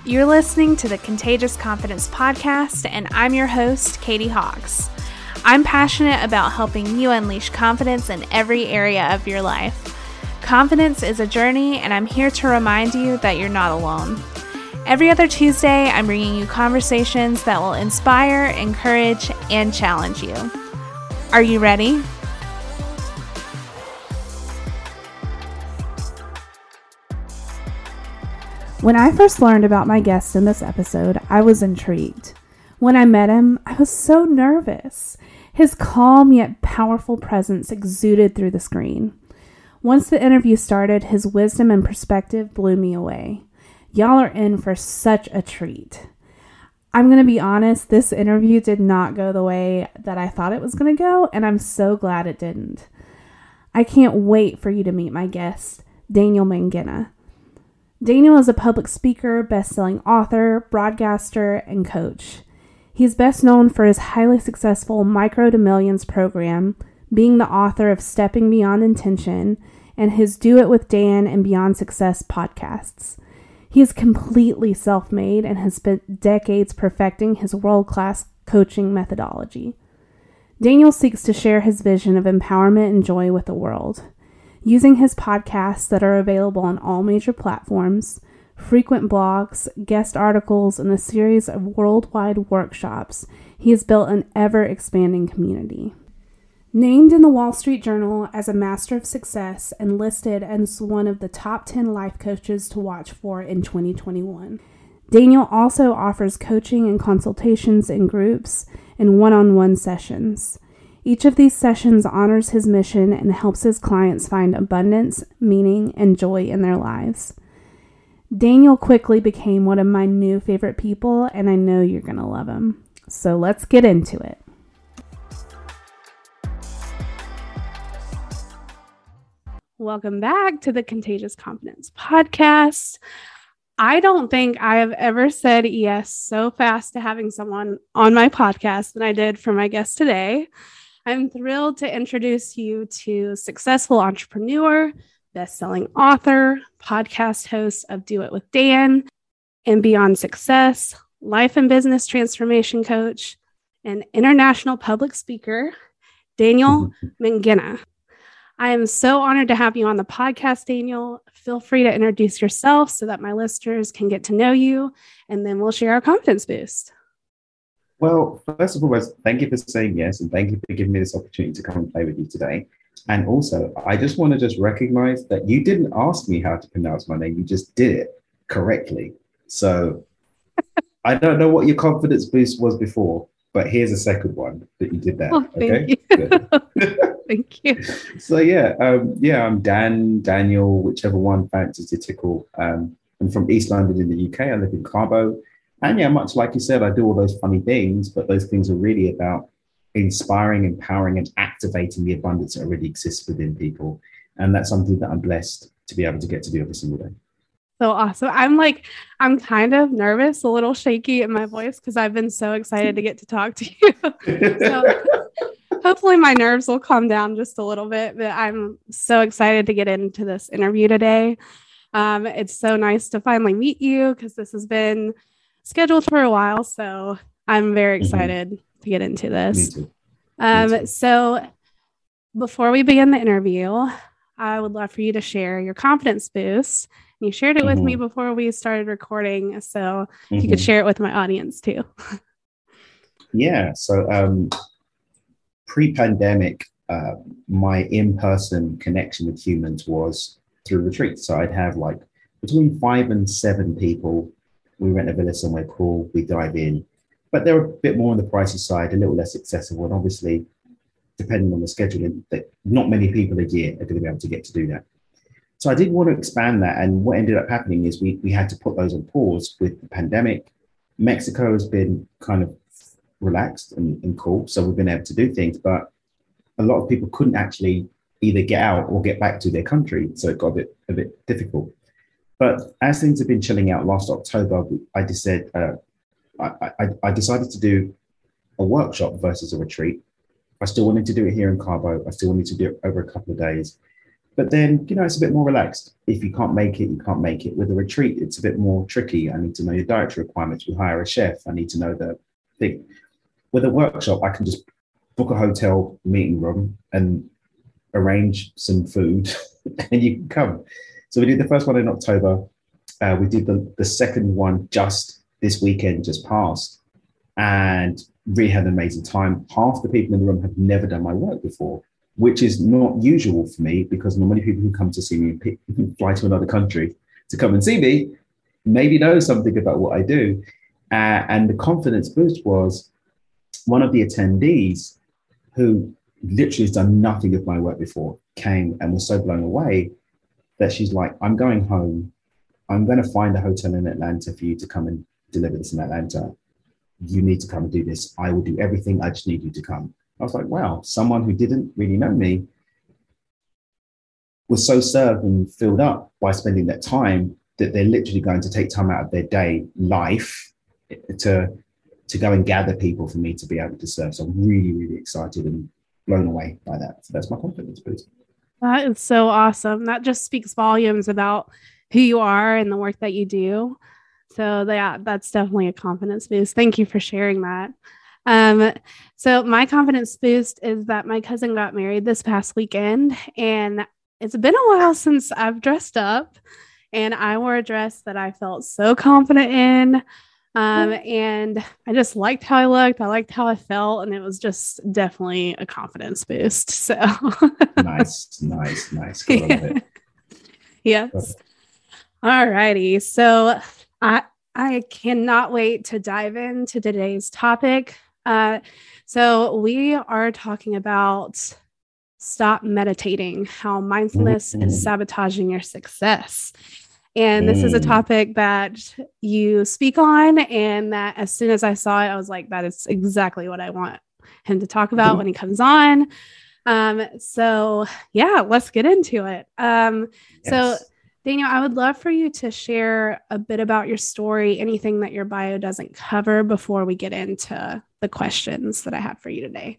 You're listening to the Contagious Confidence Podcast, and I'm your host, Katie Hawks. I'm passionate about helping you unleash confidence in every area of your life. Confidence is a journey, and I'm here to remind you that you're not alone. Every other Tuesday, I'm bringing you conversations that will inspire, encourage, and challenge you. Are you ready? When I first learned about my guest in this episode, I was intrigued. When I met him, I was so nervous. His calm yet powerful presence exuded through the screen. Once the interview started, his wisdom and perspective blew me away. Y'all are in for such a treat. I'm going to be honest, this interview did not go the way that I thought it was going to go, and I'm so glad it didn't. I can't wait for you to meet my guest, Daniel Mangena. Daniel is a public speaker, best-selling author, broadcaster, and coach. He's best known for his highly successful Micro to Millions program, being the author of Stepping Beyond Intention, and his Do It with Dan and Beyond Success podcasts. He is completely self-made and has spent decades perfecting his world-class coaching methodology. Daniel seeks to share his vision of empowerment and joy with the world. Using his podcasts that are available on all major platforms, frequent blogs, guest articles, and a series of worldwide workshops, he has built an ever-expanding community. Named in the Wall Street Journal as a master of success and listed as one of the top 10 life coaches to watch for in 2021. Daniel also offers coaching and consultations in groups and one-on-one sessions. Each of these sessions honors his mission and helps his clients find abundance, meaning, and joy in their lives. Daniel quickly became one of my new favorite people, and I know you're going to love him. So let's get into it. Welcome back to the Contagious Confidence Podcast. I don't think I have ever said yes so fast to having someone on my podcast than I did for my guest today. I'm thrilled to introduce you to successful entrepreneur, best-selling author, podcast host of Do It with Dan and Beyond Success, life and business transformation coach, and international public speaker, Daniel Mangena. I am so honored to have you on the podcast, Daniel. Feel free to introduce yourself so that my listeners can get to know you, and then we'll share our confidence boost. Well, first of all, thank you for saying yes, and thank you for giving me this opportunity to come and play with you today. And also, I just want to recognize that you didn't ask me how to pronounce my name. You just did it correctly. So I don't know what your confidence boost was before, but here's a second one that you did that. Oh, thank you. Good. Thank you. So I'm Daniel, whichever one fancies to tickle. I'm from East London in the UK. I live in Cabo. And yeah, much like you said, I do all those funny things, but those things are really about inspiring, empowering, and activating the abundance that already exists within people. And that's something that I'm blessed to be able to get to do every single day. So awesome. I'm kind of nervous, a little shaky in my voice because I've been so excited to get to talk to you. So hopefully my nerves will calm down just a little bit, but I'm so excited to get into this interview today. It's so nice to finally meet you because this has been scheduled for a while. So I'm very excited to get into this. Me too. So before we begin the interview, I would love for you to share your confidence boost. You shared it with me before we started recording. So if you could share it with my audience too. Yeah. So pre-pandemic, my in-person connection with humans was through retreats. So I'd have like between 5 and 7 people. We rent a villa somewhere cool, we dive in, but they're a bit more on the pricey side, a little less accessible. And obviously, depending on the scheduling, that not many people a year are going to be able to get to do that. So I did want to expand that. And what ended up happening is we had to put those on pause with the pandemic. Mexico has been kind of relaxed and cool. So we've been able to do things, but a lot of people couldn't actually either get out or get back to their country. So it got a bit difficult. But as things have been chilling out last October, I decided to do a workshop versus a retreat. I still wanted to do it here in Cabo. I still wanted to do it over a couple of days. But then, it's a bit more relaxed. If you can't make it, you can't make it. With a retreat, it's a bit more tricky. I need to know your dietary requirements. We hire a chef. I need to know the thing. With a workshop, I can just book a hotel meeting room and arrange some food and you can come. So we did the first one in October. We did the second one just this weekend, just passed, and really had an amazing time. Half the people in the room have never done my work before, which is not usual for me because normally people who come to see me fly to another country to come and see me maybe know something about what I do. And the confidence boost was one of the attendees who literally has done nothing of my work before came and was so blown away that she's like, I'm going home. I'm going to find a hotel in Atlanta for you to come and deliver this in Atlanta. You need to come and do this. I will do everything. I just need you to come. I was like, wow, someone who didn't really know me was so served and filled up by spending that time that they're literally going to take time out of their day life to go and gather people for me to be able to serve. So I'm really, really excited and blown away by that. So that's my confidence boost. That is so awesome. That just speaks volumes about who you are and the work that you do. So yeah, that's definitely a confidence boost. Thank you for sharing that. So my confidence boost is that my cousin got married this past weekend, and it's been a while since I've dressed up, and I wore a dress that I felt so confident in. And I just liked how I looked. I liked how I felt, and it was just definitely a confidence boost. So nice. Gotta love it. Yes. All righty. So I cannot wait to dive into today's topic. So we are talking about stop meditating, how mindfulness is sabotaging your success. And this is a topic that you speak on, and that as soon as I saw it, I was like, that is exactly what I want him to talk about when he comes on. So yeah, let's get into it. Yes. So Daniel, I would love for you to share a bit about your story, anything that your bio doesn't cover before we get into the questions that I have for you today.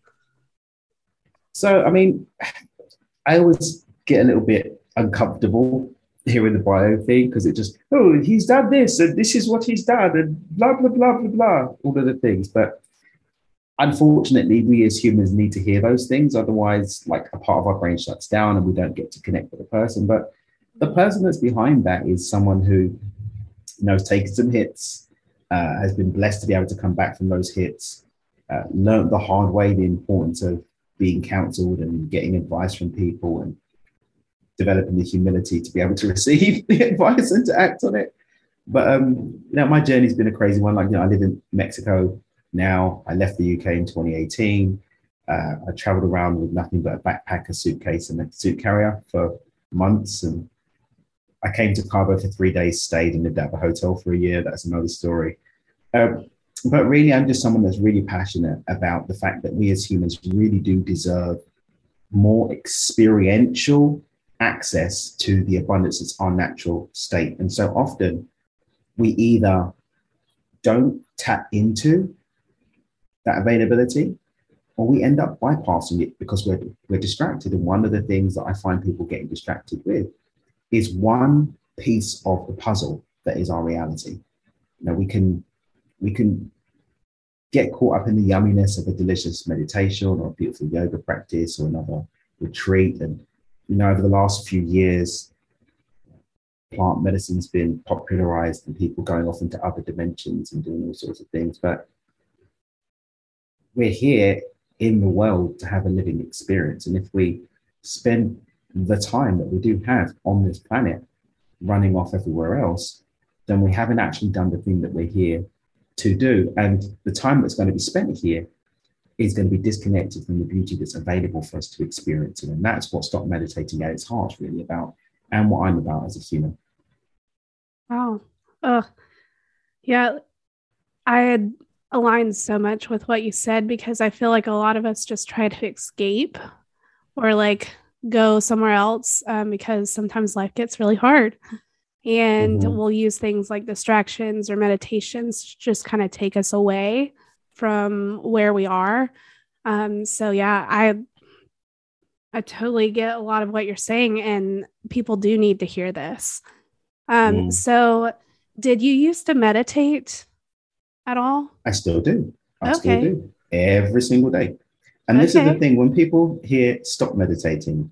So, I mean, I always get a little bit uncomfortable hearing the bio thing because it just, oh, he's done this and this is what he's done and blah, blah, blah, blah, blah, all of the things. But unfortunately, we as humans need to hear those things. Otherwise, like a part of our brain shuts down and we don't get to connect with the person. But the person that's behind that is someone who has taken some hits, has been blessed to be able to come back from those hits, learned the hard way the importance of being counseled and getting advice from people and developing the humility to be able to receive the advice and to act on it. But my journey's been a crazy one. Like, I live in Mexico now. I left the UK in 2018. I traveled around with nothing but a backpack, a suitcase, and a suit carrier for months. And I came to Cabo for 3 days, stayed and lived at a hotel for a year. That's another story. But really, I'm just someone that's really passionate about the fact that we as humans really do deserve more experiential access to the abundance that's our natural state. And so often we either don't tap into that availability or we end up bypassing it because we're distracted. And one of the things that I find people getting distracted with is one piece of the puzzle that is our reality. We can get caught up in the yumminess of a delicious meditation or a beautiful yoga practice or another retreat. And, over the last few years, plant medicine's been popularized and people going off into other dimensions and doing all sorts of things. But we're here in the world to have a living experience. And if we spend the time that we do have on this planet running off everywhere else, then we haven't actually done the thing that we're here to do. And the time that's going to be spent here is going to be disconnected from the beauty that's available for us to experience. And that's what Stop Meditating at its heart really about, and what I'm about as a human. Wow. Yeah, I had aligned so much with what you said because I feel like a lot of us just try to escape or like go somewhere else because sometimes life gets really hard. And we'll use things like distractions or meditations to just kind of take us away from where we are. So yeah, I totally get a lot of what you're saying, and people do need to hear this. Mm. So did you used to meditate at all? I still do. I still Okay. do every single day. And this is the Okay. thing, when people hear stop meditating,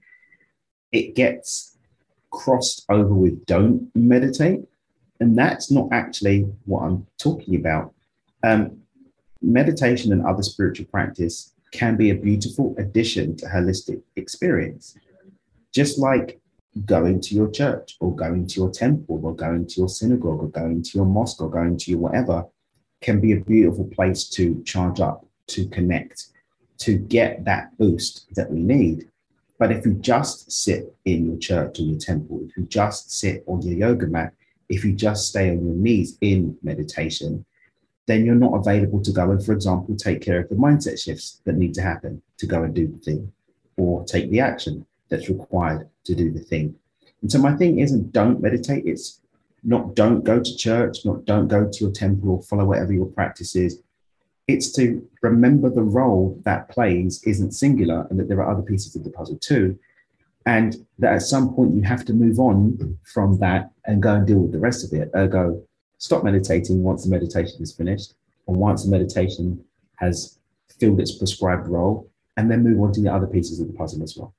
it gets crossed over with don't meditate. And that's not actually what I'm talking about. Um, Meditation and other spiritual practice can be a beautiful addition to holistic experience. Just like going to your church or going to your temple or going to your synagogue or going to your mosque or going to your whatever can be a beautiful place to charge up, to connect, to get that boost that we need. But if you just sit in your church or your temple, if you just sit on your yoga mat, if you just stay on your knees in meditation, then you're not available to go and, for example, take care of the mindset shifts that need to happen to go and do the thing or take the action that's required to do the thing. And so my thing isn't don't meditate. It's not don't go to church, not don't go to your temple or follow whatever your practice is. It's to remember the role that plays isn't singular and that there are other pieces of the puzzle too. And that at some point you have to move on from that and go and deal with the rest of it. Ergo, stop meditating once the meditation is finished, or once the meditation has filled its prescribed role, and then move on to the other pieces of the puzzle as well.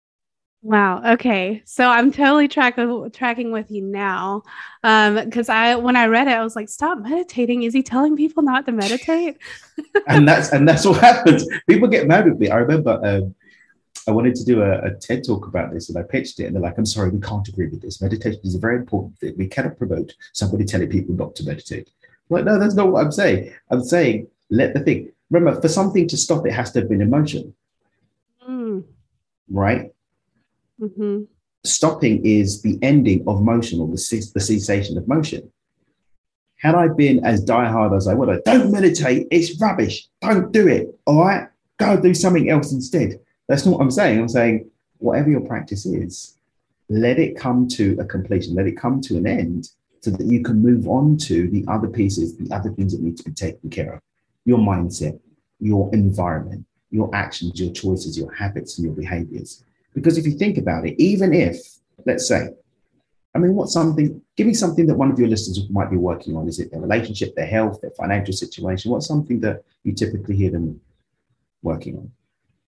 Wow. Okay. So I'm totally tracking with you now. Because when I read it, I was like, stop meditating. Is he telling people not to meditate? And that's what happens. People get mad with me. I remember I wanted to do a TED talk about this, and I pitched it, and they're like, "I'm sorry, we can't agree with this. Meditation is a very important thing. We cannot promote somebody telling people not to meditate." I'm like, no, that's not what I'm saying. I'm saying let the thing. Remember, for something to stop, it has to have been emotion, Mm, right? hmm. Stopping is the ending of motion or the cessation of motion. Had I been as diehard as I would, I don't meditate, it's rubbish, don't do it, all right? Go do something else instead. That's not what I'm saying. I'm saying whatever your practice is, let it come to a completion, let it come to an end so that you can move on to the other pieces, the other things that need to be taken care of. Your mindset, your environment, your actions, your choices, your habits, and your behaviors. Because if you think about it, even if, let's say, I mean, what's something, give me something that one of your listeners might be working on. Is it their relationship, their health, their financial situation? What's something that you typically hear them working on?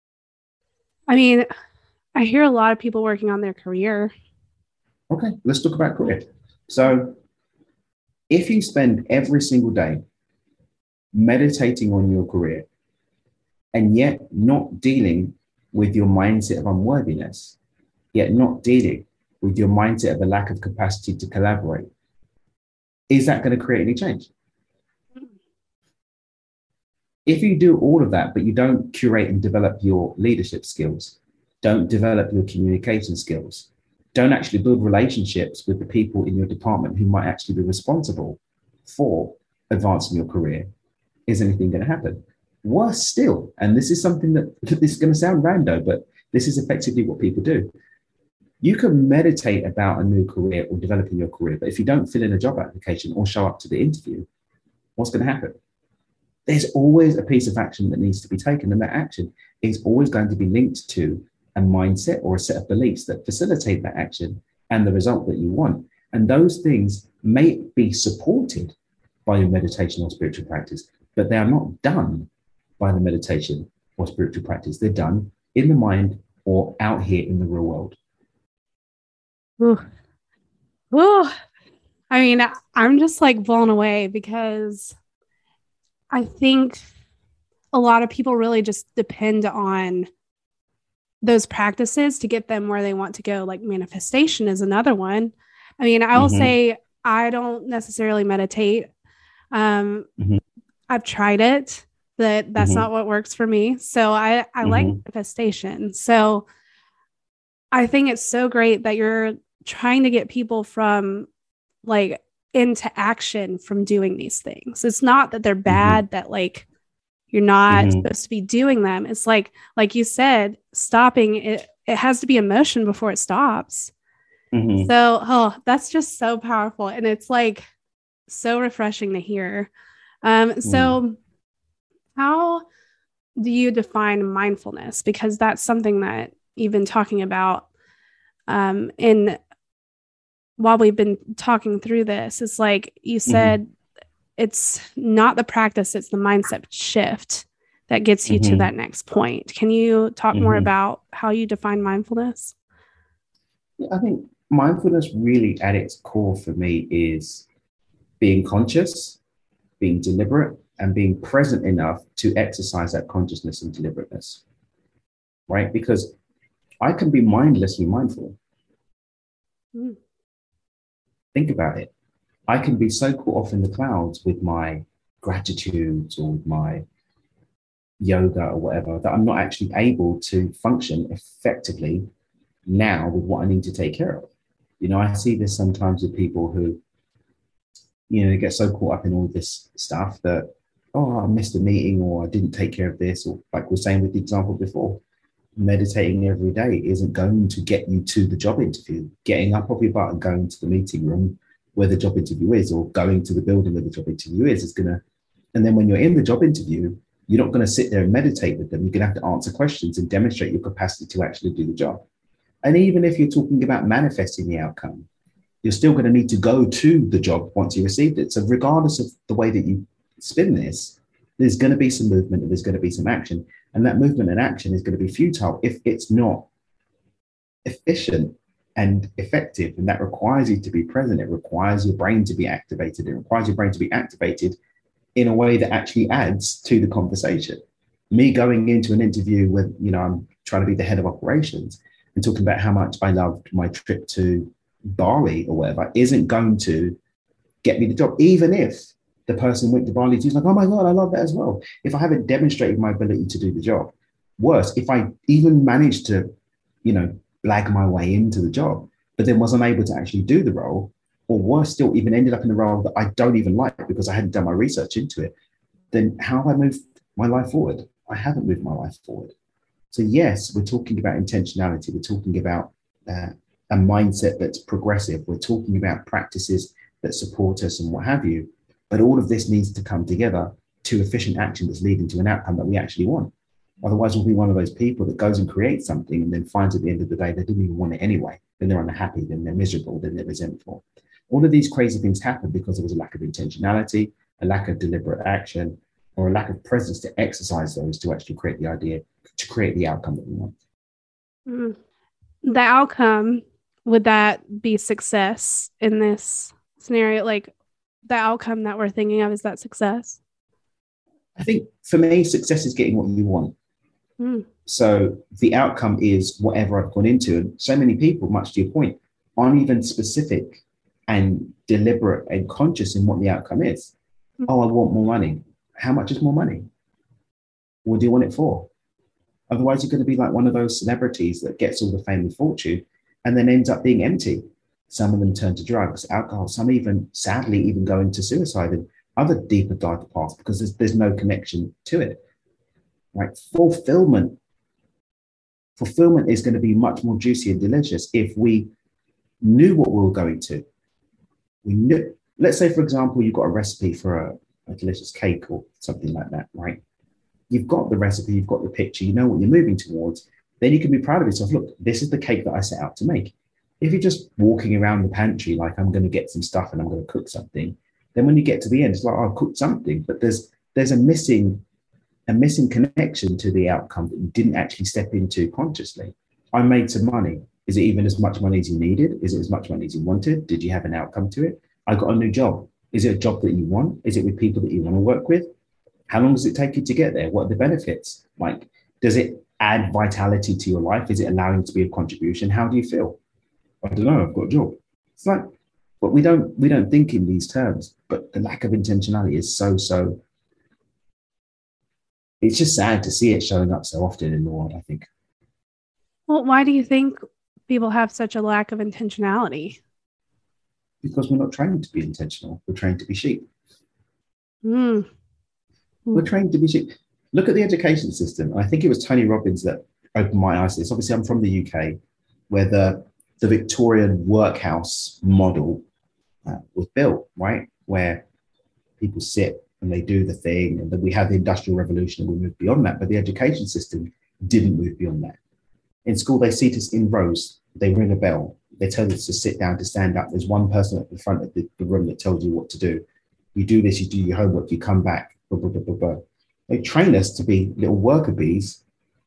I mean, I hear a lot of people working on their career. Okay, let's talk about career. So if you spend every single day meditating on your career and yet not dealing with your mindset of unworthiness, yet not dealing with your mindset of a lack of capacity to collaborate, is that going to create any change? If you do all of that, but you don't curate and develop your leadership skills, don't develop your communication skills, don't actually build relationships with the people in your department who might actually be responsible for advancing your career, is anything going to happen? Worse still, and this is something that this is going to sound rando, but this is effectively what people do. You can meditate about a new career or developing your career, but if you don't fill in a job application or show up to the interview, what's going to happen? There's always a piece of action that needs to be taken, and that action is always going to be linked to a mindset or a set of beliefs that facilitate that action and the result that you want. And those things may be supported by your meditation or spiritual practice, but they are not done by the meditation or spiritual practice. They're done in the mind or out here in the real world. Ooh. Ooh. I mean, I'm just like blown away because I think a lot of people really just depend on those practices to get them where they want to go. Like manifestation is another one. I mean, I will Mm-hmm. say I don't necessarily meditate. Um, Mm-hmm. I've tried it, but that's Mm-hmm. not what works for me. So I like Mm-hmm. manifestation. So I think it's so great that you're trying to get people from like into action from doing these things. It's not that they're Mm-hmm. bad, that like you're not Mm-hmm. supposed to be doing them. It's like you said, stopping it, it has to be emotion before it stops. Mm-hmm. So, oh, that's just so powerful. And it's like so refreshing to hear. Mm. So how do you define mindfulness? Because that's something that even talking about. And while we've been talking through this, it's like you said, it's not the practice, it's the mindset shift that gets you to that next point. Can you talk more about how you define mindfulness? Yeah, I think mindfulness really at its core for me is being conscious, being deliberate, and being present enough to exercise that consciousness and deliberateness, right? Because I can be mindlessly mindful. Think about it. I can be so caught off in the clouds with my gratitude or with my yoga or whatever that I'm not actually able to function effectively now with what I need to take care of. You know, I see this sometimes with people who, you know, they get so caught up in all this stuff that, oh, I missed a meeting or I didn't take care of this, or like we're saying with the example before, meditating every day isn't going to get you to the job interview. Getting up off your butt and going to the meeting room where the job interview is, or going to the building where the job interview is going to, and then when you're in the job interview, you're not going to sit there and meditate with them. You're going to have to answer questions and demonstrate your capacity to actually do the job. And even if you're talking about manifesting the outcome, you're still going to need to go to the job once you received it. So regardless of the way that you spin this, there's going to be some movement and there's going to be some action. And that movement and action is going to be futile if it's not efficient and effective. And that requires you to be present. It requires your brain to be activated. It requires your brain to be activated in a way that actually adds to the conversation. Me going into an interview with, you know, I'm trying to be the head of operations and talking about how much I loved my trip to Bali or whatever isn't going to get me the job, even if the person went to Bali too is like, oh my God, I love that as well. If I haven't demonstrated my ability to do the job, worse, if I even managed to, you know, blag my way into the job, but then wasn't able to actually do the role, or worse still, even ended up in a role that I don't even like because I hadn't done my research into it, then how have I moved my life forward? I haven't moved my life forward. So yes, we're talking about intentionality. We're talking about a mindset that's progressive. We're talking about practices that support us and what have you. But all of this needs to come together to efficient action that's leading to an outcome that we actually want. Otherwise, we'll be one of those people that goes and creates something and then finds at the end of the day they didn't even want it anyway. Then they're unhappy, then they're miserable, then they're resentful. All of these crazy things happen because there was a lack of intentionality, a lack of deliberate action, or a lack of presence to exercise those to actually create the idea, to create the outcome that we want. The outcome, would that be success in this scenario? Like the outcome that we're thinking of, is that success? I think for me, success is getting what you want. So the outcome is whatever I've gone into. And so many people, much to your point, aren't even specific and deliberate and conscious in what the outcome is. Oh, I want more money. How much is more money? What do you want it for? Otherwise, you're going to be like one of those celebrities that gets all the fame and fortune and then ends up being empty. Some of them turn to drugs, alcohol. Some even, sadly, even go into suicide and other deeper, darker paths because there's no connection to it. Right? Fulfillment is going to be much more juicy and delicious if we knew what we were going to. We knew. Let's say, for example, you've got a recipe for a delicious cake or something like that, right? You've got the recipe, you've got the picture, you know what you're moving towards. Then you can be proud of yourself. Look, this is the cake that I set out to make. If you're just walking around the pantry like I'm going to get some stuff and I'm going to cook something, then when you get to the end, it's like, oh, I've cooked something, but there's a missing connection to the outcome that you didn't actually step into consciously. I made some money. Is it even as much money as you needed? Is it as much money as you wanted? Did you have an outcome to it? I got a new job. Is it a job that you want? Is it with people that you want to work with? How long does it take you to get there? What are the benefits? Like, does it add vitality to your life? Is it allowing to be a contribution? How do you feel? I don't know, I've got a job. It's like, but we don't think in these terms, but the lack of intentionality is so, it's just sad to see it showing up so often in the world, I think. Well, why do you think people have such a lack of intentionality? Because we're not trained to be intentional. We're trained to be sheep. We're trained to be sheep. Look at the education system. I think it was Tony Robbins that opened my eyes to this. Obviously, I'm from the UK, where the Victorian workhouse model was built, right? Where people sit and they do the thing, and then we had the Industrial Revolution and we moved beyond that. But the education system didn't move beyond that. In school, they seat us in rows. They ring a bell. They tell us to sit down, to stand up. There's one person at the front of the room that tells you what to do. You do this, you do your homework, you come back. Blah, blah, blah, blah, blah. They train us to be little worker bees,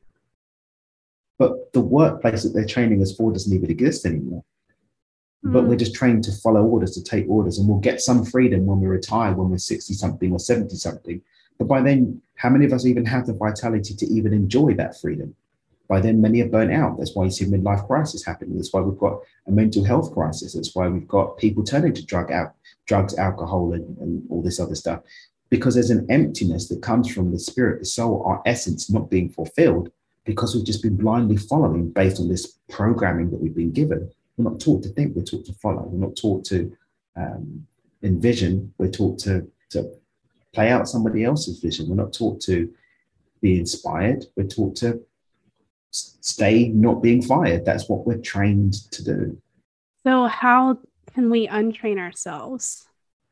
but the workplace that they're training us for doesn't even exist anymore. But we're just trained to follow orders, to take orders, and we'll get some freedom when we retire, when we're 60 something or 70 something. But by then, how many of us even have the vitality to even enjoy that freedom? By then, many are burnt out. That's why you see midlife crisis happening. That's why we've got a mental health crisis. That's why we've got people turning to drugs, alcohol, and all this other stuff. Because there's an emptiness that comes from the spirit, the soul, our essence not being fulfilled, because we've just been blindly following based on this programming that we've been given. We're not taught to think, we're taught to follow. We're not taught to envision, we're taught to play out somebody else's vision. We're not taught to be inspired, we're taught to stay not being fired. That's what we're trained to do. So how can we untrain ourselves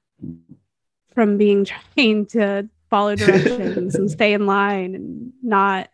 from being trained to follow directions and stay in line and not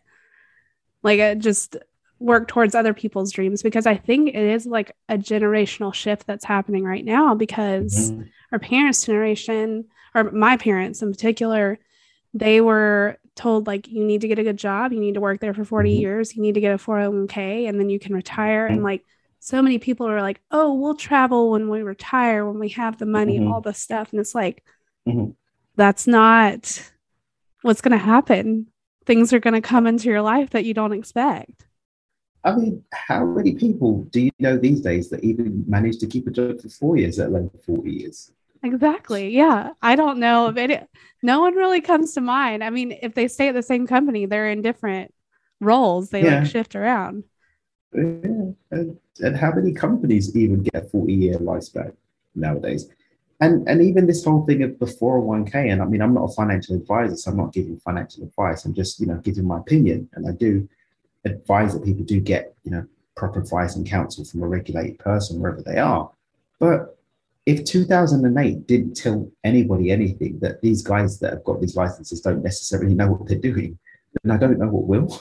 just work towards other people's dreams? Because I think it is like a generational shift that's happening right now, because our parents' generation, or my parents in particular, they were told, like, you need to get a good job, you need to work there for 40 years, you need to get a 401k, and then you can retire. And like, so many people are like, oh, we'll travel when we retire, when we have the money and all this stuff. And it's like, that's not what's going to happen. Things are going to come into your life that you don't expect. I mean, how many people do you know these days that even manage to keep a job for 4 years, let alone 40 years? Exactly. Yeah. I don't know if it, no one really comes to mind. I mean, if they stay at the same company, they're in different roles. They like shift around. Yeah. And how many companies even get a 40-year lifespan nowadays? And even this whole thing of the 401k, and I mean, I'm not a financial advisor, so I'm not giving financial advice. I'm just, giving my opinion. And I do advise that people do get, proper advice and counsel from a regulated person, wherever they are. But if 2008 didn't tell anybody anything, that these guys that have got these licenses don't necessarily know what they're doing, then I don't know what will.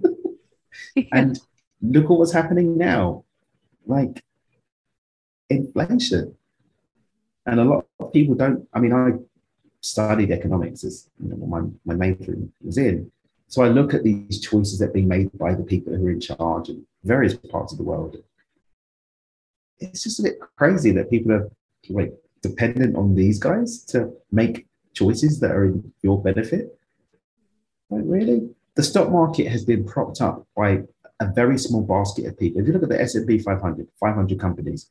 And look at what's happening now, like inflation. And a lot of people don't, I mean, I studied economics as my major was in. So I look at these choices that are being made by the people who are in charge in various parts of the world. It's just a bit crazy that people are like dependent on these guys to make choices that are in your benefit. Like, really? The stock market has been propped up by a very small basket of people. If you look at the S&P 500 companies,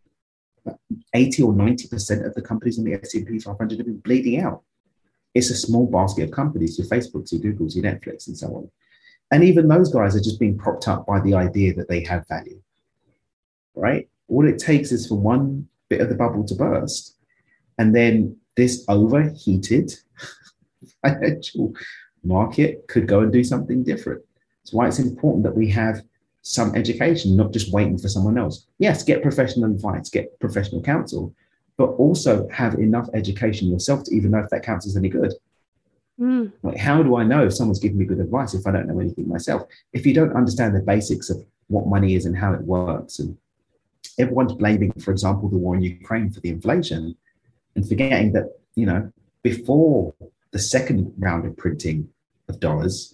80 or 90% of the companies in the S&P 500 have been bleeding out. It's a small basket of companies, your Facebooks, your Googles, your Netflix, and so on. And even those guys are just being propped up by the idea that they have value, right? All it takes is for one bit of the bubble to burst, and then this overheated financial market could go and do something different. That's why it's important that we have some education, not just waiting for someone else. Yes, get professional advice, get professional counsel, but also have enough education yourself to even know if that counsel is any good. Like, how do I know if someone's giving me good advice if I don't know anything myself? If you don't understand the basics of what money is and how it works, and everyone's blaming, for example, the war in Ukraine for the inflation, and forgetting that, before the second round of printing of dollars,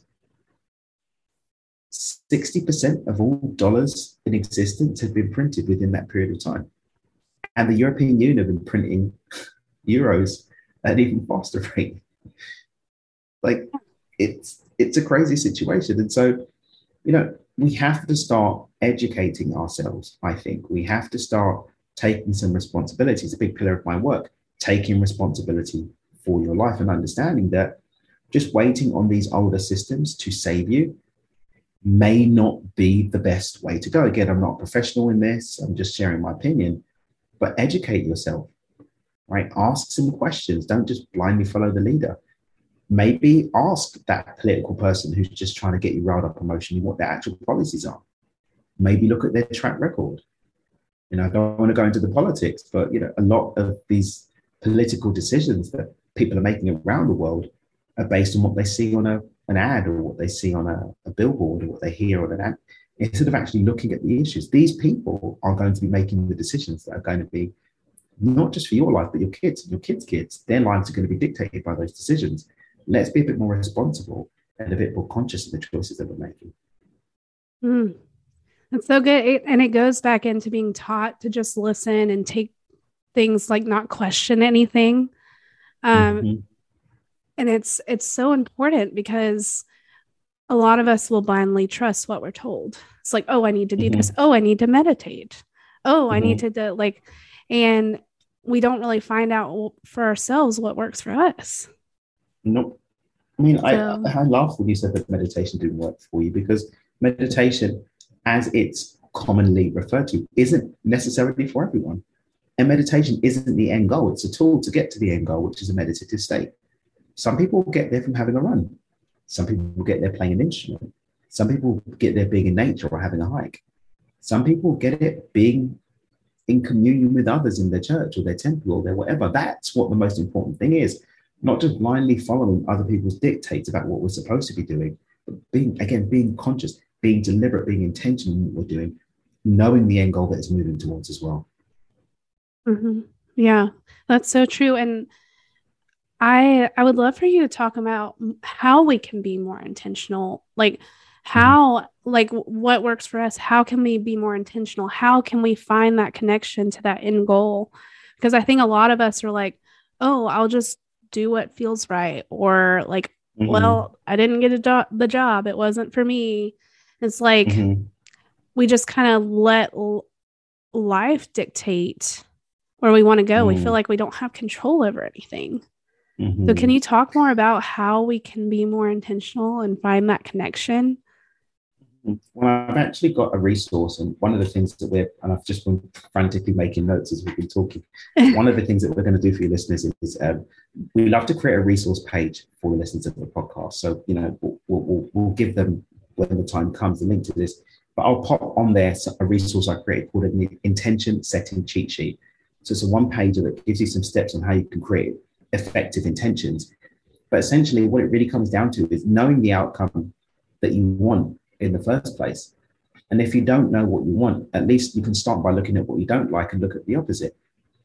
60% of all dollars in existence had been printed within that period of time. And the European Union have been printing euros at an even faster rate. Like, it's a crazy situation. And so, we have to start educating ourselves, I think. We have to start taking some responsibility. It's a big pillar of my work, taking responsibility for your life and understanding that just waiting on these older systems to save you may not be the best way to go. Again, I'm not a professional in this. I'm just sharing my opinion, but educate yourself, right? Ask some questions. Don't just blindly follow the leader. Maybe ask that political person who's just trying to get you riled up emotionally what their actual policies are. Maybe look at their track record. I don't want to go into the politics, but, a lot of these political decisions that people are making around the world are based on what they see on an ad, or what they see on a billboard, or what they hear on an ad. instead of actually looking at the issues. These people are going to be making the decisions that are going to be not just for your life, but your kids and your kids' kids. Their lives are going to be dictated by those decisions. Let's be a bit more responsible and a bit more conscious of the choices that we're making. Mm, that's so good. And it goes back into being taught to just listen and take things, like not question anything. Mm-hmm. And it's so important because a lot of us will blindly trust what we're told. It's like, oh, I need to do this. Mm-hmm. Oh, I need to meditate. Oh, I need Mm-hmm. to do like, and we don't really find out for ourselves what works for us. Nope. I mean, So, I laughed when you said that meditation didn't work for you, because meditation, as it's commonly referred to, isn't necessarily for everyone. And meditation isn't the end goal. It's a tool to get to the end goal, which is a meditative state. Some people get there from having a run. Some people get there playing an instrument. Some people get there being in nature or having a hike. Some people get it being in communion with others in their church or their temple or their whatever. That's what the most important thing is. Not just blindly following other people's dictates about what we're supposed to be doing, but being conscious, being deliberate, being intentional in what we're doing, knowing the end goal that it's moving towards as well. mhm. Yeah, that's so true. And I would love for you to talk about how we can be more intentional, like Mhm. how, like what works for us. How can we be more intentional? How can we find that connection to that end goal? Because I think a lot of us are like, oh, I'll just do what feels right, or like, Mhm. well, I didn't get the job, it wasn't for me. It's like Mhm. we just kind of let life dictate where we want to go. We feel Mhm. like we don't have control over anything. So can Mhm. you talk more about how we can be more intentional and find that connection? Well, I've actually got a resource, and one of the things that and I've just been frantically making notes as we've been talking. One of the things that we're going to do for your listeners is we love to create a resource page for the listeners of the podcast. So, we'll give them, when the time comes, the link to this. But I'll pop on there a resource I created called an intention setting cheat sheet. So it's a one pager that gives you some steps on how you can create effective intentions. But essentially, what it really comes down to is knowing the outcome that you want in the first place. And if you don't know what you want, at least you can start by looking at what you don't like and look at the opposite.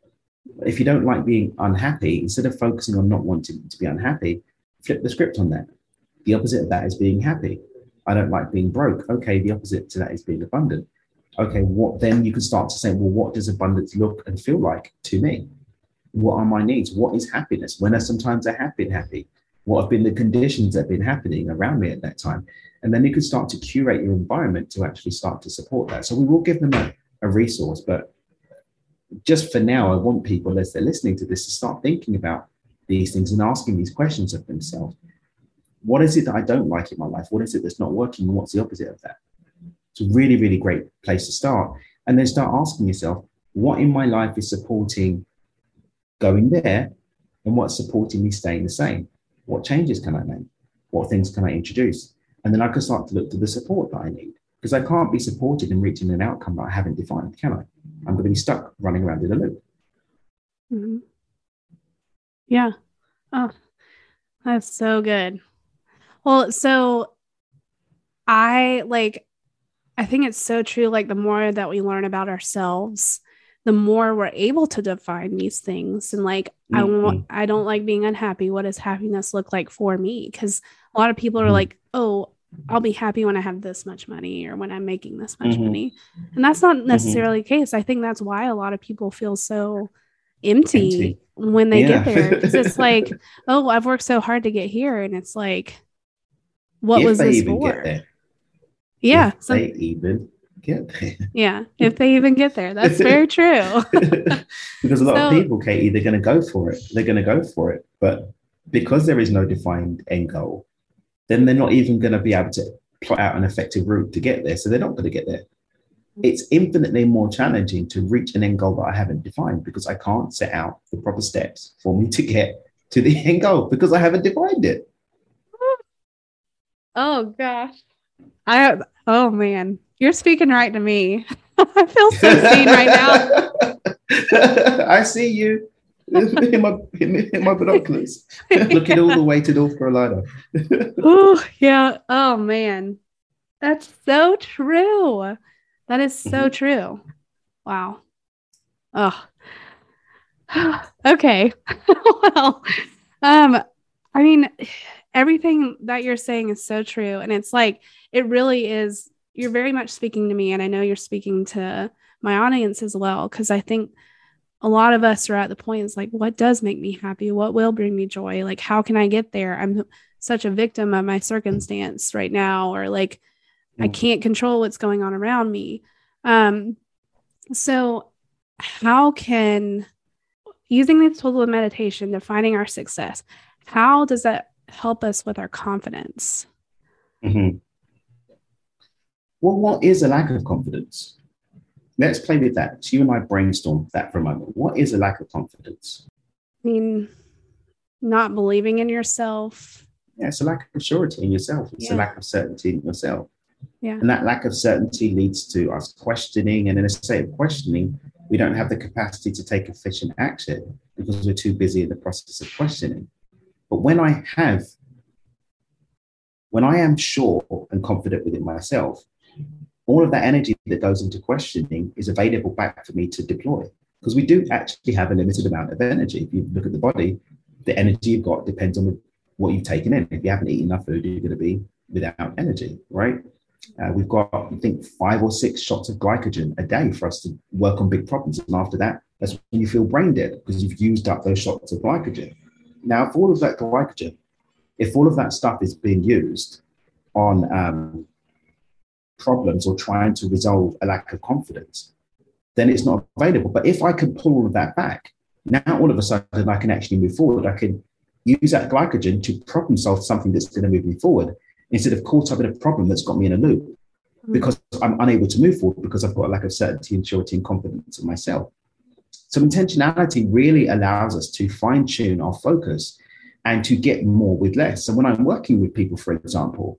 If you don't like being unhappy, instead of focusing on not wanting to be unhappy, flip the script on that. The opposite of that is being happy. I don't like being broke. Okay, the opposite to that is being abundant. Okay, what then you can start to say, well, what does abundance look and feel like to me? What are my needs? What is happiness? When are sometimes I have been happy? What have been the conditions that have been happening around me at that time? And then you can start to curate your environment to actually start to support that. So we will give them a resource, but just for now, I want people, as they're listening to this, to start thinking about these things and asking these questions of themselves. What is it that I don't like in my life? What is it that's not working? And what's the opposite of that? It's a really, really great place to start. And then start asking yourself, what in my life is supporting going there, and what's supporting me staying the same? What changes can I make? What things can I introduce? And then I can start to look to the support that I need, because I can't be supported in reaching an outcome that I haven't defined, can I? I'm going to be stuck running around in a loop. Mhm. Yeah. Oh, that's so good. Well, so I like, I think it's so true. Like, the more that we learn about ourselves, the more we're able to define these things. And like, Mm-hmm. I don't like being unhappy. What does happiness look like for me? Because a lot of people are Mm-hmm. like, oh, I'll be happy when I have this much money or when I'm making this much Mm-hmm. money. And that's not Mm-hmm. necessarily the case. I think that's why a lot of people feel so empty Empty. when they get Yeah. there. Because it's like, oh, I've worked so hard to get here. And it's like, what If was they this even get for? there. Yeah. If they even get there. Yeah, if they even get there. That's very true. Because a lot of So, people, Katie, they're going to go for it. They're going to go for it. But because there is no defined end goal, then they're not even going to be able to plot out an effective route to get there. So they're not going to get there. It's infinitely more challenging to reach an end goal that I haven't defined, because I can't set out the proper steps for me to get to the end goal because I haven't defined it. oh gosh. Oh man, you're speaking right to me. I feel so seen right now. I see you in my binoculars, looking all Yeah. the way to North Carolina. Oh, yeah. Oh man. That's so true. That is so Mhm. true. Wow. Oh, okay. Well, um, I mean, everything that you're saying is so true. And it's like, it really is, you're very much speaking to me. And I know you're speaking to my audience as well. Cause I think a lot of us are at the point, it's like, what does make me happy? What will bring me joy? Like, how can I get there? I'm such a victim of my circumstance right now, or like, I Mm. can't control what's going on around me. Um, so how can using these tools of meditation, defining our success, how does that help us with our confidence? Mhm. Well, what is a lack of confidence? Let's play with that. So you and I brainstorm that for a moment. What is a lack of confidence? I mean, not believing in yourself. Yeah, it's a lack of surety in yourself. It's a Yeah. lack of certainty in yourself. Yeah. And that lack of certainty leads to us questioning. And in a state of questioning, we don't have the capacity to take efficient action because we're too busy in the process of questioning. But when I am sure and confident within myself, all of that energy that goes into questioning is available back for me to deploy. Because we do actually have a limited amount of energy. If you look at the body, the energy you've got depends on what you've taken in. If you haven't eaten enough food, you're going to be without energy, right? We've got, I think, 5 or 6 shots of glycogen a day for us to work on big problems. And after that, that's when you feel brain dead because you've used up those shots of glycogen. Now, if all of that stuff is being used on problems or trying to resolve a lack of confidence, then it's not available. But if I can pull all of that back, now all of a sudden I can actually move forward. I can use that glycogen to problem solve something that's going to move me forward instead of caught up in a problem that's got me in a loop Mm-hmm. because I'm unable to move forward because I've got a lack of certainty and surety and confidence in myself. So intentionality really allows us to fine tune our focus and to get more with less. So when I'm working with people, for example,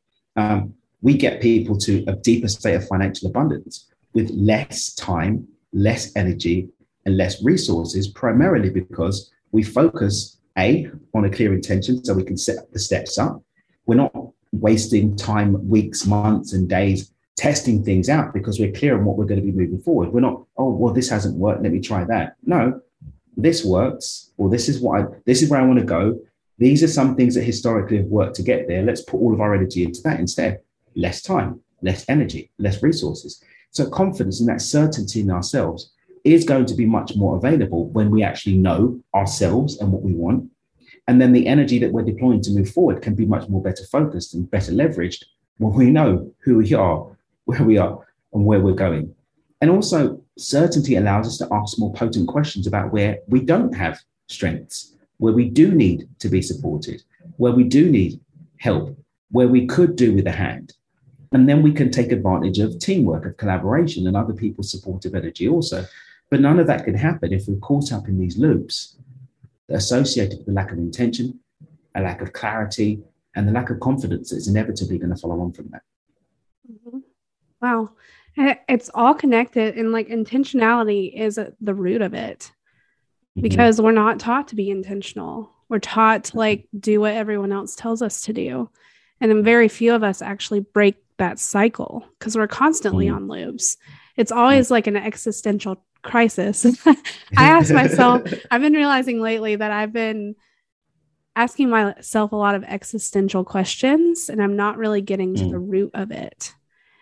we get people to a deeper state of financial abundance with less time, less energy, and less resources, primarily because we focus on a clear intention so we can set the steps up. We're not wasting time, weeks, months, and days testing things out because we're clear on what we're going to be moving forward. We're not, oh, well, this hasn't worked. Let me try that. No, this works, or this is where I want to go. These are some things that historically have worked to get there. Let's put all of our energy into that instead. Less time, less energy, less resources. So confidence and that certainty in ourselves is going to be much more available when we actually know ourselves and what we want. And then the energy that we're deploying to move forward can be much more better focused and better leveraged when we know who we are, where we are, and where we're going. And also, certainty allows us to ask more potent questions about where we don't have strengths, where we do need to be supported, where we do need help, where we could do with a hand. And then we can take advantage of teamwork, of collaboration, and other people's supportive energy also. But none of that can happen if we're caught up in these loops associated with the lack of intention, a lack of clarity, and the lack of confidence that's inevitably going to follow on from that. Mm-hmm. Wow. It's all connected, and like intentionality is at the root of it Mm-hmm. because we're not taught to be intentional. We're taught to like do what everyone else tells us to do. And then very few of us actually break that cycle because we're constantly on loops. It's always like an existential crisis. I ask myself, I've been realizing lately that I've been asking myself a lot of existential questions and I'm not really getting to the root of it.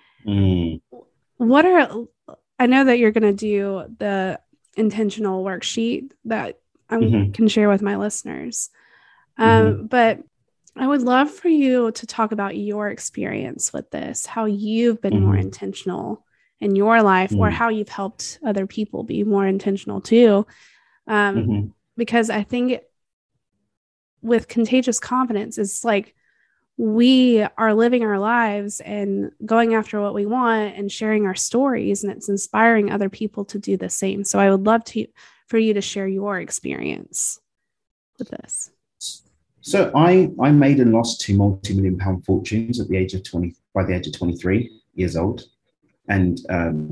Mm. What are, I know that you're going to do the intentional worksheet that I Mm-hmm. can share with my listeners. Mm-hmm. But I would love for you to talk about your experience with this, how you've been more Mm-hmm. intentional in your life, or Mm. how you've helped other people be more intentional too. Um, Mm-hmm. because I think with contagious confidence, it's like we are living our lives and going after what we want and sharing our stories, and it's inspiring other people to do the same. So I would love to for you to share your experience with this. So I made and lost two multi-million pound fortunes at the age of 20 by the age of 23 years old. And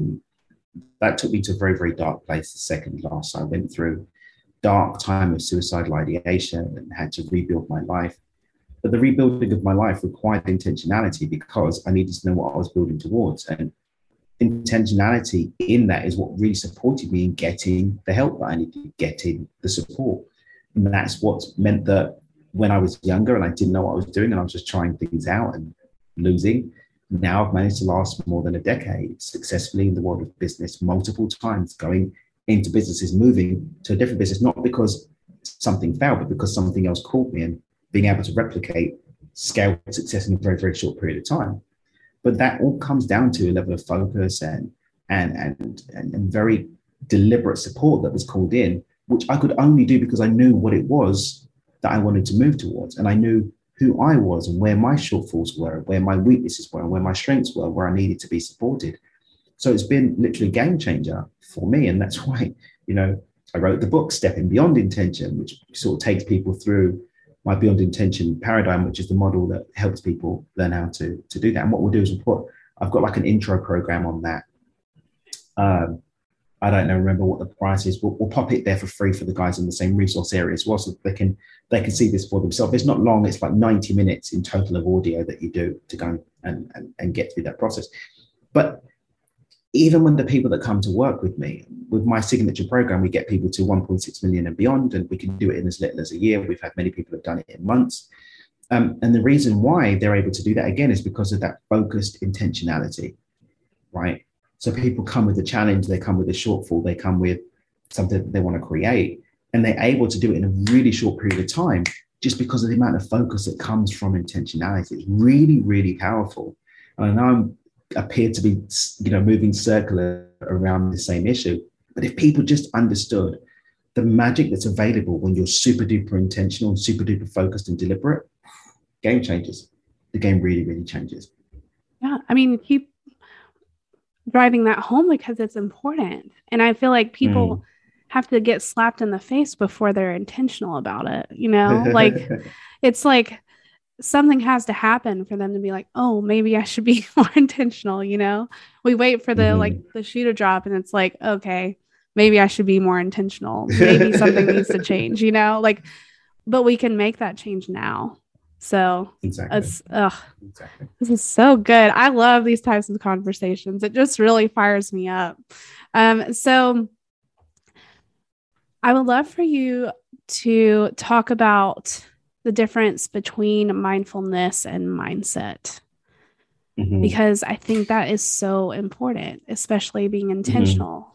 that took me to a very, very dark place, the second loss. I went through dark time of suicidal ideation and had to rebuild my life. But the rebuilding of my life required intentionality because I needed to know what I was building towards. And intentionality in that is what really supported me in getting the help that I needed, getting the support. And that's what's meant that when I was younger and I didn't know what I was doing and I was just trying things out and losing, now I've managed to last more than a decade successfully in the world of business, multiple times going into businesses, moving to a different business, not because something failed, but because something else caught me, and being able to replicate scale success in a very, very short period of time. But that all comes down to a level of focus and very deliberate support that was called in, which I could only do because I knew what it was that I wanted to move towards. And I knew who I was and where my shortfalls were, where my weaknesses were, and where my strengths were, where I needed to be supported. So it's been literally a game changer for me. And that's why, I wrote the book, Stepping Beyond Intention, which sort of takes people through my Beyond Intention paradigm, which is the model that helps people learn how to do that. And what we'll do is I've got like an intro program on that. I don't know, remember what the price is. We'll pop it there for free for the guys in the same resource area as well, so they can see this for themselves. It's not long, it's like 90 minutes in total of audio that you do to go and get through that process. But even when the people that come to work with me, with my signature program, we get people to 1.6 million and beyond, and we can do it in as little as a year. We've had many people have done it in months. And the reason why they're able to do that, again, is because of that focused intentionality, right? So people come with a challenge, they come with a shortfall, they come with something that they want to create, and they're able to do it in a really short period of time just because of the amount of focus that comes from intentionality. It's really, really powerful. And I know I appear to be, moving circular around the same issue, but if people just understood the magic that's available when you're super duper intentional and super duper focused and deliberate, game changes. The game really, really changes. Yeah, I mean, keep driving that home because it's important. And I feel like people have to get slapped in the face before they're intentional about it. Like it's like something has to happen for them to be like, oh, maybe I should be more intentional. We wait for the shoe to drop and it's like, okay, maybe I should be more intentional. Maybe something needs to change, but we can make that change now. So exactly. This is so good. I love these types of conversations. It just really fires me up. So I would love for you to talk about the difference between mindfulness and mindset, because I think that is so important, especially being intentional.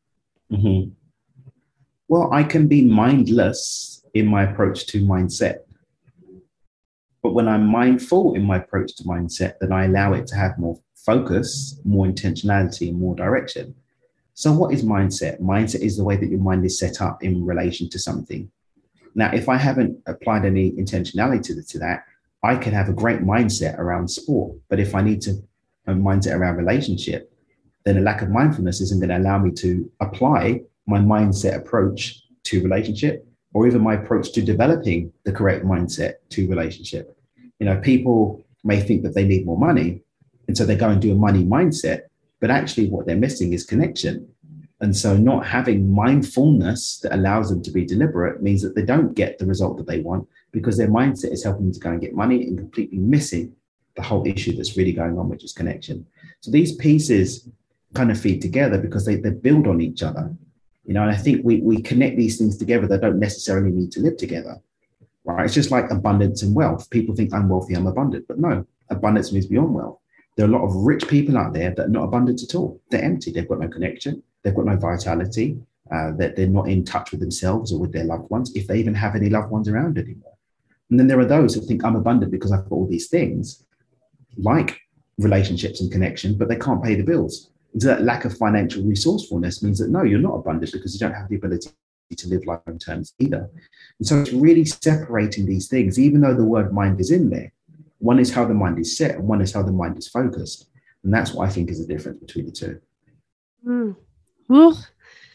Well, I can be mindless in my approach to mindset. But when I'm mindful in my approach to mindset, then I allow it to have more focus, more intentionality, and more direction. So what is mindset? Mindset is the way that your mind is set up in relation to something. Now, if I haven't applied any intentionality to that, I can have a great mindset around sport. But if I need to a mindset around relationship, then a lack of mindfulness isn't going to allow me to apply my mindset approach to relationship, or even my approach to developing the correct mindset to relationship. People may think that they need more money, and so they go and do a money mindset, but actually what they're missing is connection. And so not having mindfulness that allows them to be deliberate means that they don't get the result that they want because their mindset is helping them to go and get money and completely missing the whole issue that's really going on, which is connection. So these pieces kind of feed together because they build on each other. And I think we connect these things together that don't necessarily need to live together, right? It's just like abundance and wealth. People think I'm wealthy, I'm abundant, but no, abundance moves beyond wealth. There are a lot of rich people out there that are not abundant at all. They're empty. They've got no connection. They've got no vitality. That they're not in touch with themselves or with their loved ones, if they even have any loved ones around anymore. And then there are those who think I'm abundant because I've got all these things, like relationships and connection, but they can't pay the bills. And so that lack of financial resourcefulness means that no, you're not abundant because you don't have the ability to live life on terms either. And so it's really separating these things, even though the word mind is in there. One is how the mind is set, and one is how the mind is focused. And that's what I think is the difference between the two. Well,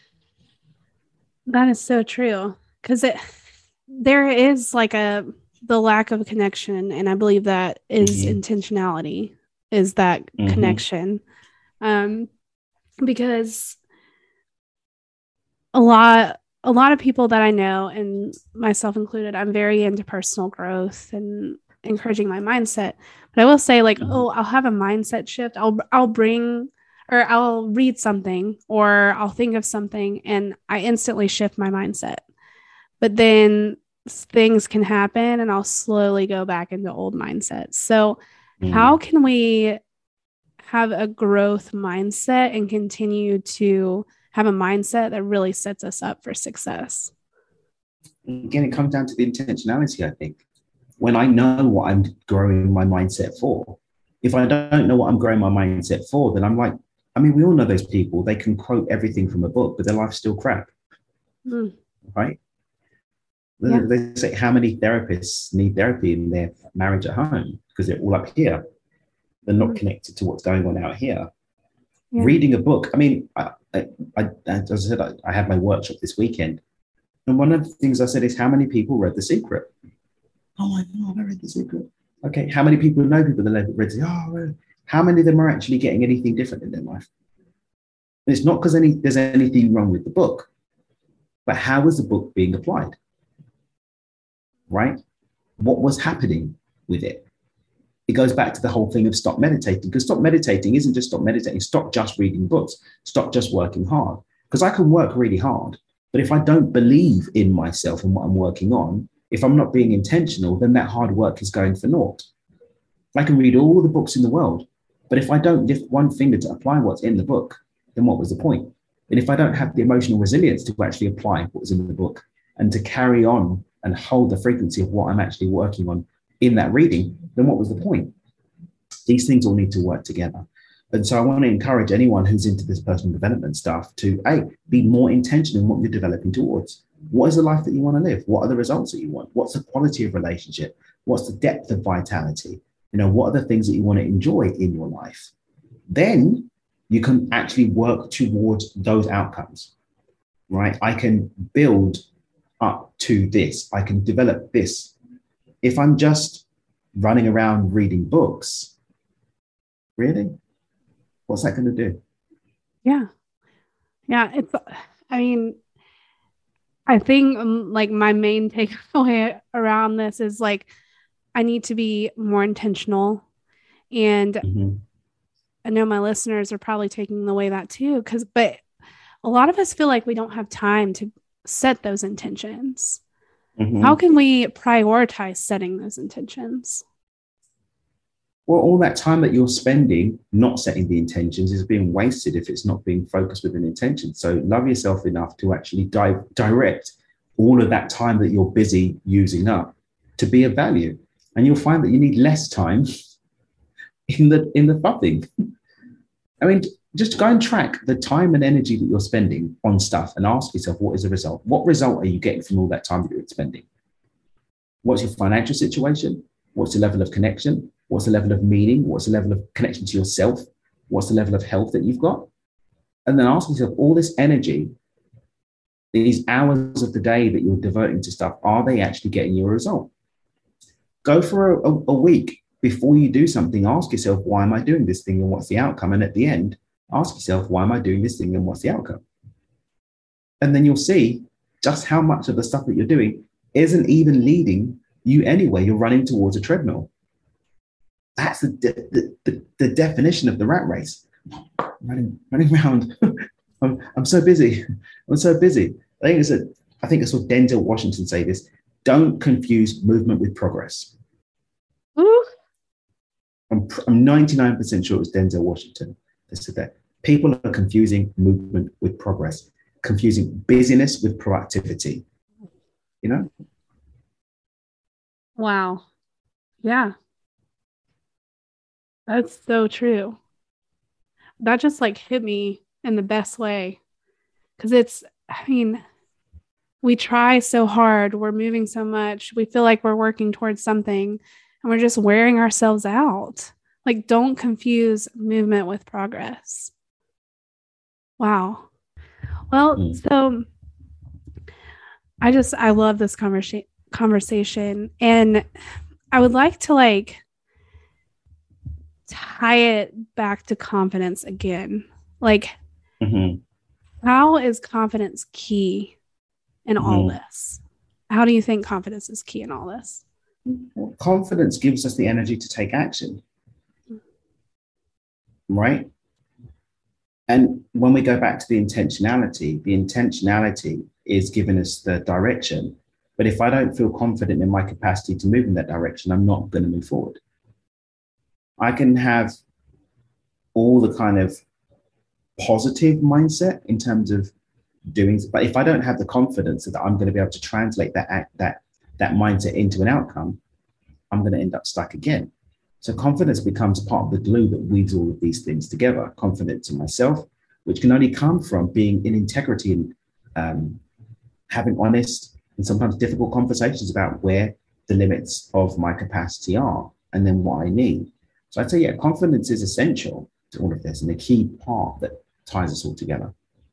that is so true, because there is like the lack of connection, and I believe that is intentionality, is that connection. Because a lot of people that I know, and myself included, I'm very into personal growth and encouraging my mindset. But I will say, like, Mhm. oh, I'll have a mindset shift. I'll read something or I'll think of something and I instantly shift my mindset. But then things can happen and I'll slowly go back into old mindsets. So how Mm. can we have a growth mindset and continue to have a mindset that really sets us up for success? Again, it comes down to the intentionality, I think. When I know what I'm growing my mindset for, if I don't know what I'm growing my mindset for, then I'm like, I mean, we all know those people. They can quote everything from a book, but their life's still crap, Mm, right? yeah. They say how many therapists need therapy in their marriage at home because they're all up here. They're not Mm, connected to what's going on out here. yeah. Reading a book. I mean, as I said, I had my workshop this weekend, and one of the things I said is, how many people read The Secret? Oh my God, I read The Secret. Okay, how many people know people that read The Secret? Oh, how many of them are actually getting anything different in their life? And it's not because there's anything wrong with the book, but how was the book being applied, right? What was happening with it? It goes back to the whole thing of stop meditating, because stop meditating isn't just stop meditating, stop just reading books, stop just working hard. Because I can work really hard, but if I don't believe in myself and what I'm working on, if I'm not being intentional, then that hard work is going for naught. I can read all the books in the world, but if I don't lift one finger to apply what's in the book, then what was the point? And if I don't have the emotional resilience to actually apply what was in the book and to carry on and hold the frequency of what I'm actually working on in that reading, then what was the point? These things all need to work together. And so I want to encourage anyone who's into this personal development stuff to be more intentional in what you're developing towards. What is the life that you want to live? What are the results that you want? What's the quality of relationship? What's the depth of vitality? What are the things that you want to enjoy in your life? Then you can actually work towards those outcomes, right? I can build up to this. I can develop this. If I'm just running around reading books, really, what's that going to do? Yeah. Yeah. I mean, I think like my main takeaway around this is like, I need to be more intentional. And Mm-hmm. I know my listeners are probably taking away that too. But a lot of us feel like we don't have time to set those intentions. How Mm-hmm. can we prioritize setting those intentions? Well, all that time that you're spending not setting the intentions is being wasted if it's not being focused with an intention. So love yourself enough to actually direct all of that time that you're busy using up to be of value. And you'll find that you need less time in the fubbing. I mean, just go and track the time and energy that you're spending on stuff and ask yourself, what is the result? What result are you getting from all that time that you're spending? What's your financial situation? What's the level of connection? What's the level of meaning? What's the level of connection to yourself? What's the level of health that you've got? And then ask yourself, all this energy, these hours of the day that you're devoting to stuff, are they actually getting you a result? Go for a week before you do something. Ask yourself, why am I doing this thing and what's the outcome? And at the end, ask yourself, why am I doing this thing and what's the outcome? And then you'll see just how much of the stuff that you're doing isn't even leading you anywhere. You're running towards a treadmill. That's the definition of the rat race. Running around. I'm so busy. I'm so busy. I think I saw Denzel Washington say this. Don't confuse movement with progress. Ooh, I'm 99% sure it was Denzel Washington that said that. People are confusing movement with progress, confusing busyness with productivity. You know? wow. Yeah, that's so true. That just like hit me in the best way. Because I mean, we try so hard, we're moving so much, we feel like we're working towards something, and we're just wearing ourselves out. Like, don't confuse movement with progress. Wow. Well, Mm. so I love this conversation, and I would like to like tie it back to confidence again. Like, Mm-hmm. how is confidence key in all Mm-hmm. this? How do you think confidence is key in all this? Confidence gives us the energy to take action, right? And when we go back to the intentionality is giving us the direction. But if I don't feel confident in my capacity to move in that direction, I'm not going to move forward. I can have all the kind of positive mindset in terms of doing, but if I don't have the confidence that I'm going to be able to translate that mindset into an outcome, I'm going to end up stuck again. So confidence becomes part of the glue that weaves all of these things together. Confidence in myself, which can only come from being in integrity and having honest and sometimes difficult conversations about where the limits of my capacity are and then what I need. So I'd say, yeah, confidence is essential to all of this and a key part that ties us all together.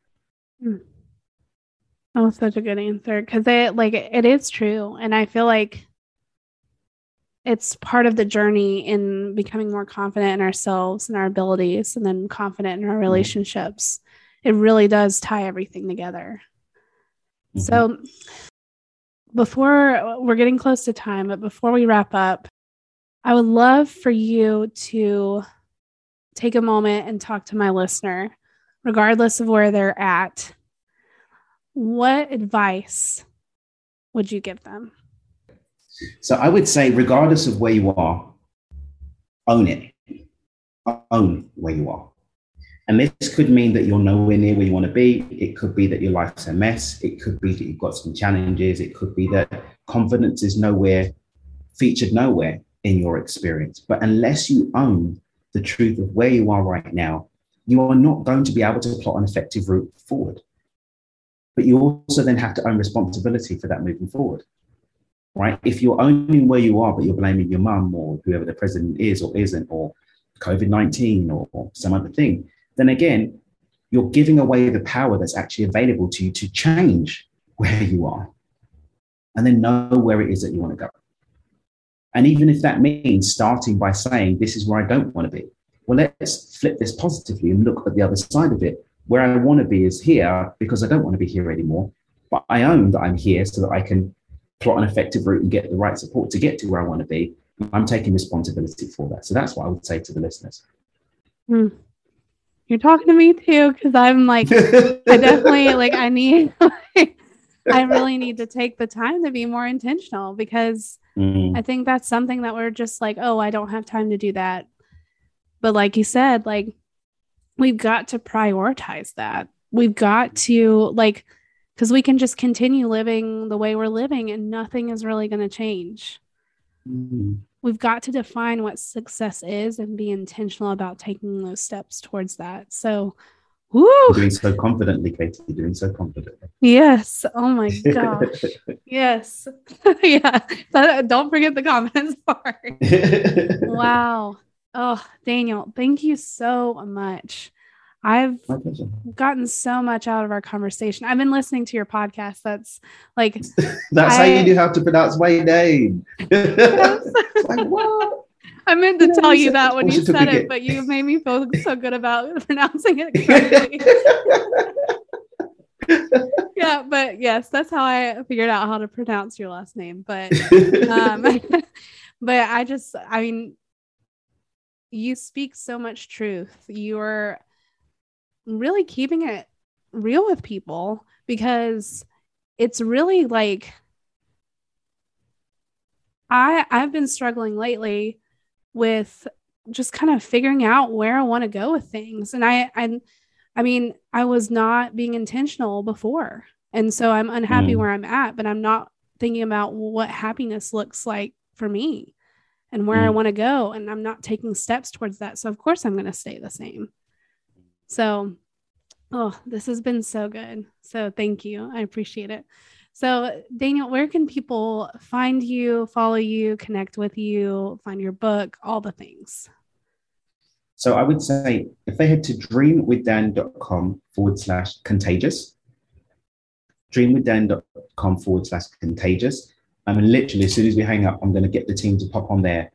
Oh, such a good answer, because it is true. And I feel like it's part of the journey in becoming more confident in ourselves and our abilities, and then confident in our relationships. It really does tie everything together. Mm-hmm. So before we're getting close to time, but before we wrap up, I would love for you to take a moment and talk to my listener, regardless of where they're at. What advice would you give them? So I would say, regardless of where you are, own it. Own where you are. And this could mean that you're nowhere near where you want to be. It could be that your life's a mess. It could be that you've got some challenges. It could be that confidence is featured nowhere in your experience. But unless you own the truth of where you are right now, you are not going to be able to plot an effective route forward. But you also then have to own responsibility for that moving forward. Right? If you're owning where you are, but you're blaming your mum or whoever the president is or isn't, or COVID-19 or some other thing, then again, you're giving away the power that's actually available to you to change where you are and then know where it is that you want to go. And even if that means starting by saying, this is where I don't want to be. Well, let's flip this positively and look at the other side of it. Where I want to be is here because I don't want to be here anymore. But I own that I'm here so that I can plot an effective route and get the right support to get to where I want to be. I'm taking responsibility for that. So that's what I would say to the listeners. You're talking to me too, because I'm like, I definitely I really need to take the time to be more intentional, because I think that's something that we're just like, oh, I don't have time to do that. But like you said, like, we've got to prioritize that. We've got to, because we can just continue living the way we're living and nothing is really going to change. We've got to define what success is and be intentional about taking those steps towards that. So, You're doing so confidently, Katie. You're doing so confidently. Yes. Oh my gosh. Yes. Yeah. But don't forget the confidence part. Wow. Oh, Daniel, thank you so much. I've gotten so much out of our conversation. I've been listening to your podcast. That's like, that's how you knew how to pronounce my name. Yes. Like, what? I meant to tell you that when you said it, but you made me feel so good about pronouncing it correctly. Yeah, but yes, that's how I figured out how to pronounce your last name. But, but you speak so much truth. You're really keeping it real with people, because it's really like, I've been struggling lately with just kind of figuring out where I want to go with things. And I was not being intentional before. And so I'm unhappy where I'm at, but I'm not thinking about what happiness looks like for me and where I want to go. And I'm not taking steps towards that. So of course I'm going to stay the same. So, this has been so good. So thank you. I appreciate it. So Daniel, where can people find you, follow you, connect with you, find your book, all the things? So I would say if they head to dreamwithdan.com/contagious, dreamwithdan.com/contagious. I mean, literally, as soon as we hang up, I'm going to get the team to pop on there.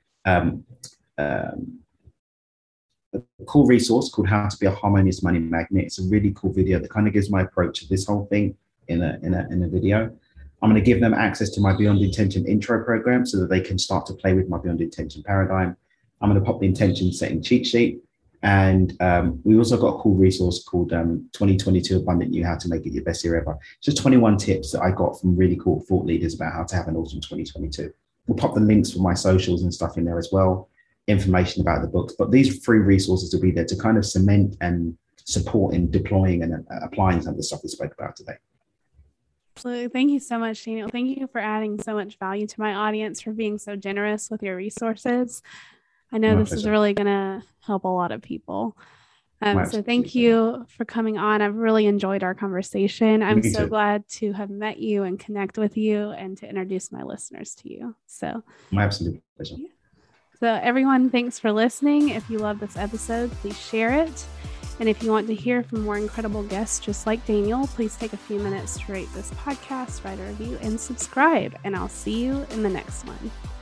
A cool resource called How to Be a Harmonious Money Magnet. It's a really cool video that kind of gives my approach to this whole thing in a video. I'm going to give them access to my Beyond Intention intro program so that they can start to play with my Beyond Intention paradigm. I'm going to pop the intention setting cheat sheet. And we also got a cool resource called 2022 Abundant You, How to Make It Your Best Year Ever. Just 21 tips that I got from really cool thought leaders about how to have an awesome 2022. We'll pop the links for my socials and stuff in there as well, information about the books. But these free resources will be there to kind of cement and support in deploying and applying some of the stuff we spoke about today. Absolutely. Thank you so much, Daniel. Thank you for adding so much value to my audience, for being so generous with your resources. I know this is really going to help a lot of people. So thank you for coming on. I've really enjoyed our conversation. I'm so glad to have met you and connect with you and to introduce my listeners to you. So my absolute pleasure. Yeah. So everyone, thanks for listening. If you love this episode, please share it. And if you want to hear from more incredible guests just like Daniel, please take a few minutes to rate this podcast, write a review, and subscribe. And I'll see you in the next one.